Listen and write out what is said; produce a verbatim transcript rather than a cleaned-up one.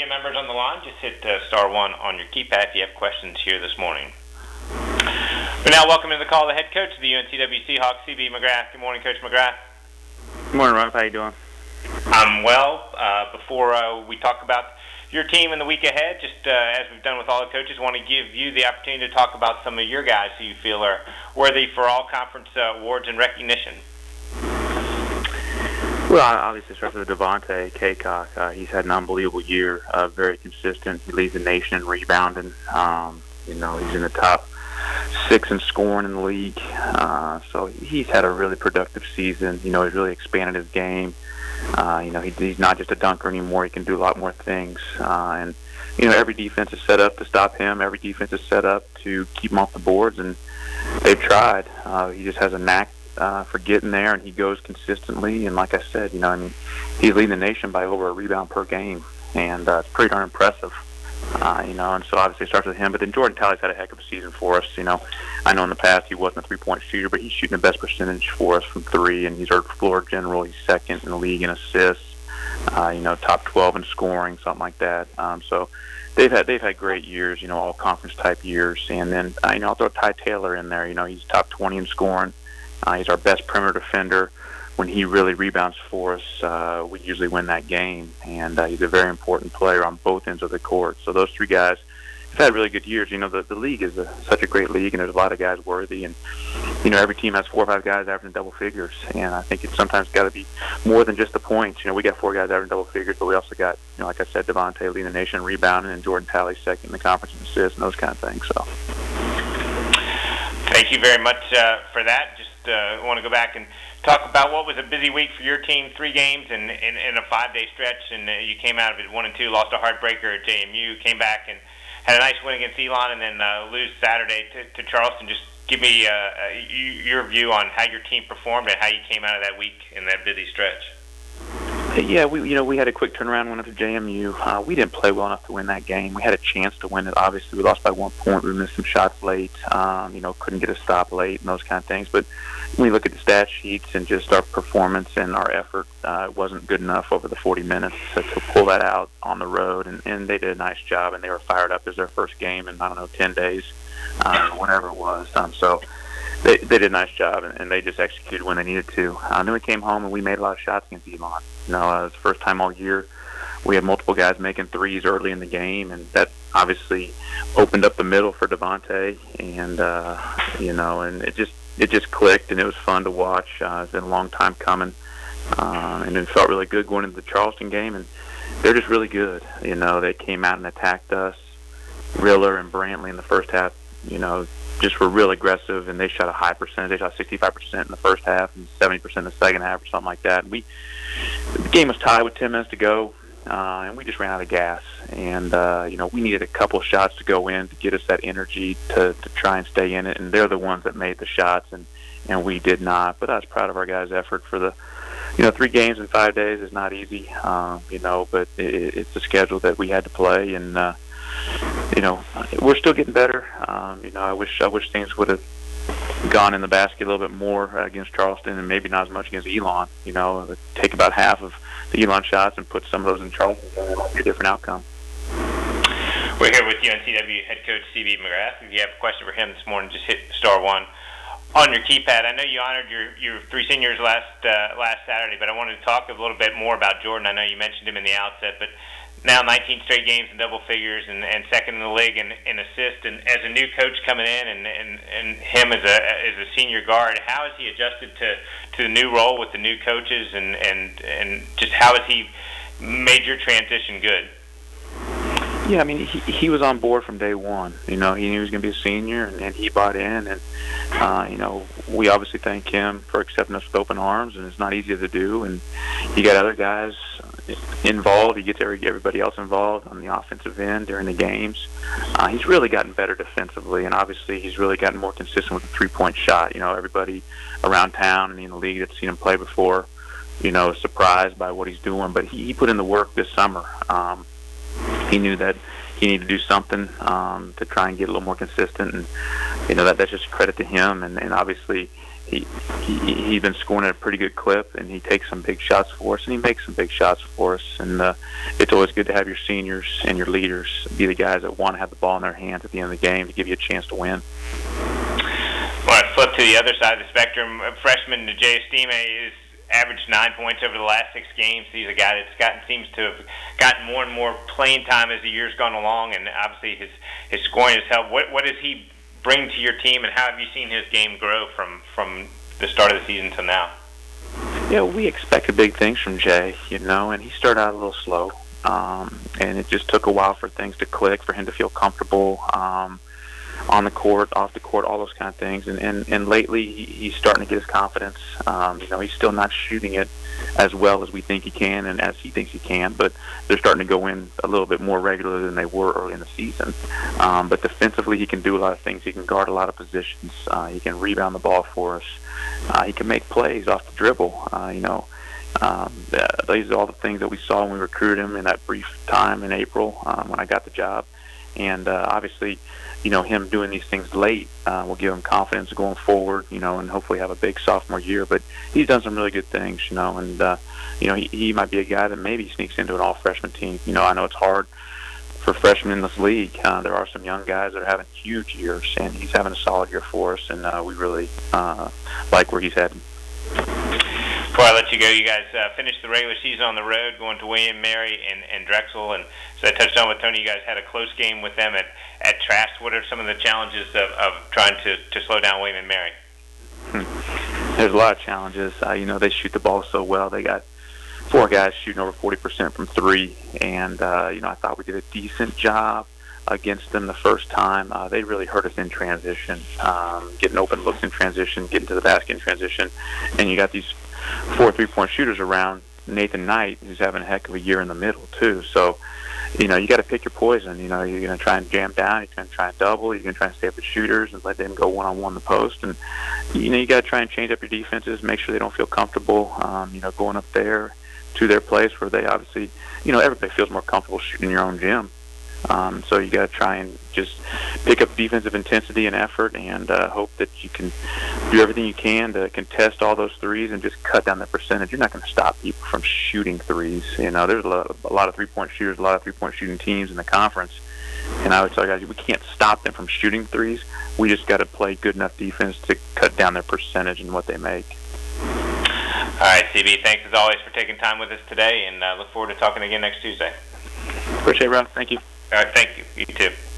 Media members on the line, just hit uh, star one on your keypad if you have questions here this morning. We now welcome to the call the head coach of the U N C W Seahawks, C B McGrath. Good morning, Coach McGrath. Good morning, Rob. How you doing? I'm well. Uh, before uh, we talk about your team in the week ahead, just uh, as we've done with all the coaches, want to give you the opportunity to talk about some of your guys who you feel are worthy for all conference uh, awards and recognition. Well, obviously, start with Devontae Cacok. Uh, he's had an unbelievable year, uh, very consistent. He leads the nation in rebounding. Um, you know, he's in the top six in scoring in the league. Uh, so he's had a really productive season. You know, he's really expanded his game. Uh, you know, he, he's not just a dunker anymore. He can do a lot more things. Uh, and, you know, every defense is set up to stop him. Every defense is set up to keep him off the boards, and they've tried. Uh, he just has a knack Uh, for getting there, and he goes consistently. And like I said, you know, I mean, he's leading the nation by over a rebound per game, and uh, it's pretty darn impressive. Uh, you know, and so obviously it starts with him. But then Jordan Talley's had a heck of a season for us. You know, I know in the past he wasn't a three-point shooter, but he's shooting the best percentage for us from three, and he's our floor general. He's second in the league in assists. Uh, you know, top twelve in scoring, something like that. Um, so they've had they've had great years. You know, all conference type years. And then uh, you know, I'll throw Ty Taylor in there. You know, he's top twenty in scoring. Uh, he's our best perimeter defender. When he really rebounds for us, uh, we usually win that game. And uh, he's a very important player on both ends of the court. So those three guys have had really good years. You know, the, the league is a, such a great league, and there's a lot of guys worthy. And, you know, every team has four or five guys averaging double figures. And I think it's sometimes got to be more than just the points. You know, we got four guys averaging double figures, but we also got, you know, like I said, Devontae leading the nation in rebounding, and Jordan Talley second in the conference in assists and those kind of things. So, thank you very much uh, for that. Just uh, want to go back and talk about what was a busy week for your team, three games in, in, in a five-day stretch, and uh, you came out of it one and two, lost a heartbreaker at J M U, came back and had a nice win against Elon, and then uh, lose Saturday to, to Charleston. Just give me uh, your view on how your team performed and how you came out of that week in that busy stretch. Yeah, we you know we had a quick turnaround win after J M U. Uh, we didn't play well enough to win that game. We had a chance to win it. Obviously, we lost by one point. We missed some shots late. Um, you know, couldn't get a stop late and those kind of things. But when we look at the stat sheets and just our performance and our effort, uh, it wasn't good enough over the forty minutes to, to pull that out on the road. And, and they did a nice job, and they were fired up as their first game in I don't know ten days, uh, whatever it was. Um, so. They, they did a nice job, and, and they just executed when they needed to. Uh, then we came home, and we made a lot of shots against Elon. You know, uh, it was the first time all year we had multiple guys making threes early in the game, and that obviously opened up the middle for Devontae. And, uh, you know, and it just it just clicked, and it was fun to watch. Uh, it's been a long time coming, uh, and it felt really good going into the Charleston game. And they're just really good. You know, they came out and attacked us. Riller and Brantley in the first half, you know, just were real aggressive, and they shot a high percentage. They shot sixty-five percent in the first half and seventy percent in the second half or something like that. And we, the game was tied with ten minutes to go, uh, and we just ran out of gas. And, uh, you know, we needed a couple shots to go in to get us that energy to, to try and stay in it. And they're the ones that made the shots, and, and we did not. But I was proud of our guys' effort for the, you know, three games in five days is not easy, uh, you know, but it, it's a schedule that we had to play. And, uh, you know, we're still getting better. Um, you know, I wish I wish things would have gone in the basket a little bit more against Charleston, and maybe not as much against Elon. You know, take about half of the Elon shots and put some of those in Charleston, and it might be a different outcome. We're here with U N C W head coach C B McGrath. If you have a question for him this morning, just hit star one on your keypad. I know you honored your, your three seniors last uh, last Saturday, but I wanted to talk a little bit more about Jordan. I know you mentioned him in the outset, but now nineteen straight games in double figures, and, and second in the league in, in assist. And as a new coach coming in, and, and, and him as a as a senior guard, how has he adjusted to, to the new role with the new coaches, and, and, and just how has he made your transition good? Yeah, I mean, he, he was on board from day one. You know, he knew he was going to be a senior, and, and he bought in. And, uh, you know, we obviously thank him for accepting us with open arms, and it's not easy to do. And you got other guys involved. He gets every, everybody else involved on the offensive end during the games. Uh, he's really gotten better defensively, and obviously he's really gotten more consistent with the three-point shot. You know, everybody around town and in the league that's seen him play before, you know, is surprised by what he's doing. But he, he put in the work this summer. Um, he knew that he needed to do something um, to try and get a little more consistent, and you know that that's just a credit to him. And, and obviously he, he he's been scoring at a pretty good clip, and he takes some big shots for us, and he makes some big shots for us. And uh, it's always good to have your seniors and your leaders be the guys that want to have the ball in their hands at the end of the game to give you a chance to win. Well, I flip to the other side of the spectrum. Freshman Jay Estime is averaged nine points over the last six games. He's a guy that's gotten seems to have gotten more and more playing time as the year's gone along, and obviously his his scoring has helped. What what does he bring to your team, and how have you seen his game grow from from the start of the season to now? Yeah, we expected big things from Jay, you know, and he started out a little slow, um, and it just took a while for things to click, for him to feel comfortable. Um, on the court, off the court, all those kind of things. And, and, and lately, he, he's starting to get his confidence. Um, you know, he's still not shooting it as well as we think he can and as he thinks he can, but they're starting to go in a little bit more regularly than they were early in the season. Um, but defensively, he can do a lot of things. He can guard a lot of positions. Uh, he can rebound the ball for us. Uh, he can make plays off the dribble. Uh, you know, um, these are all the things that we saw when we recruited him in that brief time in April um, when I got the job. And uh, obviously, you know, him doing these things late uh, will give him confidence going forward, you know, and hopefully have a big sophomore year. But he's done some really good things, you know, and, uh, you know, he, he might be a guy that maybe sneaks into an all-freshman team. You know, I know it's hard for freshmen in this league. Uh, there are some young guys that are having huge years, and he's having a solid year for us, and uh, we really uh, like where he's heading. Before I let you go, you guys uh, finished the regular season on the road, going to William Mary and, and Drexel, and so I touched on with Tony, you guys had a close game with them at, at Trask. What are some of the challenges of, of trying to, to slow down William and Mary? Hmm. There's a lot of challenges. Uh, you know, they shoot the ball so well. They got four guys shooting over forty percent from three, and, uh, you know, I thought we did a decent job against them the first time. Uh, they really hurt us in transition, um, getting open looks in transition, getting to the basket in transition, and you got these four three-point shooters around. Nathan Knight, who's having a heck of a year in the middle too. So, you know, you got to pick your poison. You know, you're going to try and jam down. You're going to try and double. You're going to try and stay up with shooters and let them go one-on-one in the post. And, you know, you got to try and change up your defenses, make sure they don't feel comfortable, um, you know, going up there to their place where they obviously, you know, everybody feels more comfortable shooting in your own gym. Um, so you got to try and just pick up defensive intensity and effort, and uh, hope that you can do everything you can to contest all those threes and just cut down the percentage. You're not going to stop people from shooting threes. You know, there's a lot of, a lot of three-point shooters, a lot of three-point shooting teams in the conference, and I would tell guys we can't stop them from shooting threes. We just got to play good enough defense to cut down their percentage and what they make. All right, C B, thanks as always for taking time with us today, and uh, look forward to talking again next Tuesday. Appreciate it, Rob. Thank you. All right, thank you. You too.